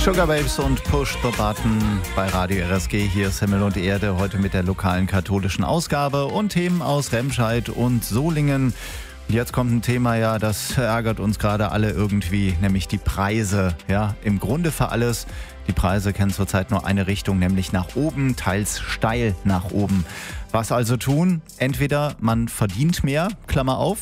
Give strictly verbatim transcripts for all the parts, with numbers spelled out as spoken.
Sugababes und Push the Button bei Radio R S G. Hier ist Himmel und Erde, heute mit der lokalen katholischen Ausgabe und Themen aus Remscheid und Solingen. Und jetzt kommt ein Thema, ja, das ärgert uns gerade alle irgendwie, nämlich die Preise. Ja, im Grunde für alles. Die Preise kennen zurzeit nur eine Richtung, nämlich nach oben, teils steil nach oben. Was also tun? Entweder man verdient mehr, Klammer auf,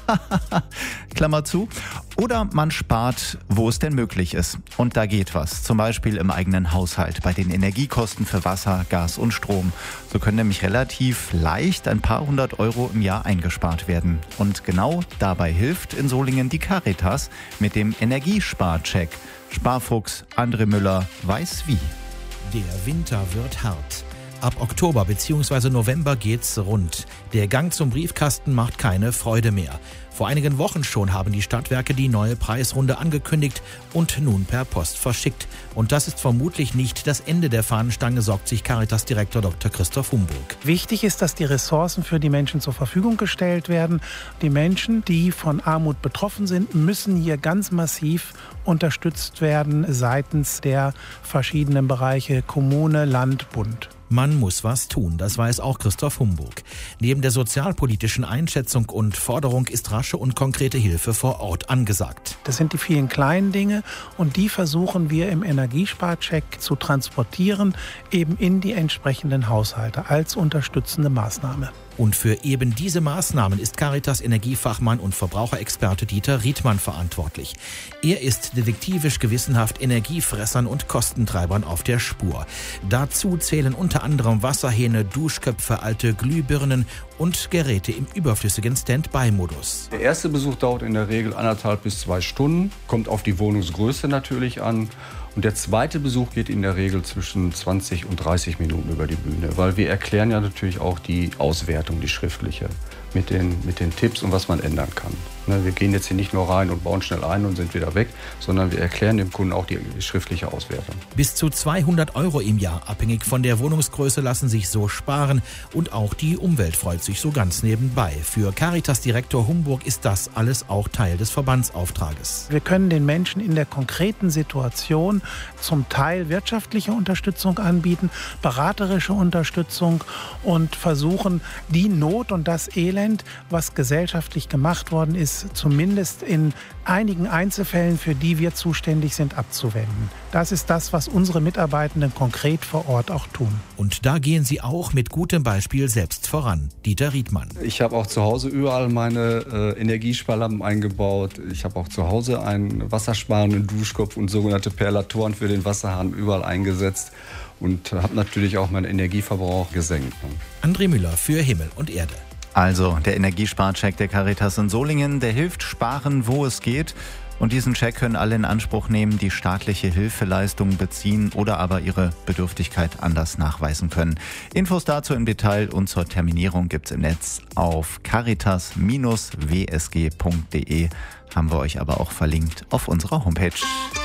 Klammer zu, oder man spart, wo es denn möglich ist. Und da geht was, zum Beispiel im eigenen Haushalt, bei den Energiekosten für Wasser, Gas und Strom. So können nämlich relativ leicht ein paar hundert Euro im Jahr eingespart werden. Und genau dabei hilft in Solingen die Caritas mit dem Energiesparcheck. Sparfuchs André Müller weiß wie. Der Winter wird hart. Ab Oktober bzw. November geht's rund. Der Gang zum Briefkasten macht keine Freude mehr. Vor einigen Wochen schon haben die Stadtwerke die neue Preisrunde angekündigt und nun per Post verschickt. Und das ist vermutlich nicht das Ende der Fahnenstange, sorgt sich Caritas-Direktor Doktor Christoph Humburg. Wichtig ist, dass die Ressourcen für die Menschen zur Verfügung gestellt werden. Die Menschen, die von Armut betroffen sind, müssen hier ganz massiv unterstützt werden seitens der verschiedenen Bereiche Kommune, Land, Bund. Man muss was tun, das weiß auch Christoph Humburg. Neben der sozialpolitischen Einschätzung und Forderung ist rasche und konkrete Hilfe vor Ort angesagt. Das sind die vielen kleinen Dinge und die versuchen wir im Energiesparcheck zu transportieren, eben in die entsprechenden Haushalte als unterstützende Maßnahme. Und für eben diese Maßnahmen ist Caritas Energiefachmann und Verbraucherexperte Dieter Riedmann verantwortlich. Er ist detektivisch gewissenhaft Energiefressern und Kostentreibern auf der Spur. Dazu zählen unter anderem Wasserhähne, Duschköpfe, alte Glühbirnen und Geräte im überflüssigen Standby-Modus. Der erste Besuch dauert in der Regel anderthalb bis zwei Stunden, kommt auf die Wohnungsgröße natürlich an. Und der zweite Besuch geht in der Regel zwischen zwanzig und dreißig Minuten über die Bühne, weil wir erklären ja natürlich auch die Auswertung, die schriftliche, mit den, mit den Tipps und was man ändern kann. Wir gehen jetzt hier nicht nur rein und bauen schnell ein und sind wieder weg, sondern wir erklären dem Kunden auch die schriftliche Auswertung. Bis zu zweihundert Euro im Jahr, abhängig von der Wohnungsgröße, lassen sich so sparen. Und auch die Umwelt freut sich so ganz nebenbei. Für Caritas-Direktor Humburg ist das alles auch Teil des Verbandsauftrages. Wir können den Menschen in der konkreten Situation zum Teil wirtschaftliche Unterstützung anbieten, beraterische Unterstützung und versuchen, die Not und das Elend, was gesellschaftlich gemacht worden ist, zumindest in einigen Einzelfällen, für die wir zuständig sind, abzuwenden. Das ist das, was unsere Mitarbeitenden konkret vor Ort auch tun. Und da gehen sie auch mit gutem Beispiel selbst voran. Dieter Riedmann. Ich habe auch zu Hause überall meine äh, Energiesparlampen eingebaut. Ich habe auch zu Hause einen wassersparenden Duschkopf und sogenannte Perlatoren für den Wasserhahn überall eingesetzt und habe natürlich auch meinen Energieverbrauch gesenkt. André Müller für Himmel und Erde. Also der Energiesparcheck der Caritas in Solingen, der hilft sparen, wo es geht. Und diesen Check können alle in Anspruch nehmen, die staatliche Hilfeleistungen beziehen oder aber ihre Bedürftigkeit anders nachweisen können. Infos dazu im Detail und zur Terminierung gibt's im Netz auf caritas Bindestrich w s g punkt d e. Haben wir euch aber auch verlinkt auf unserer Homepage.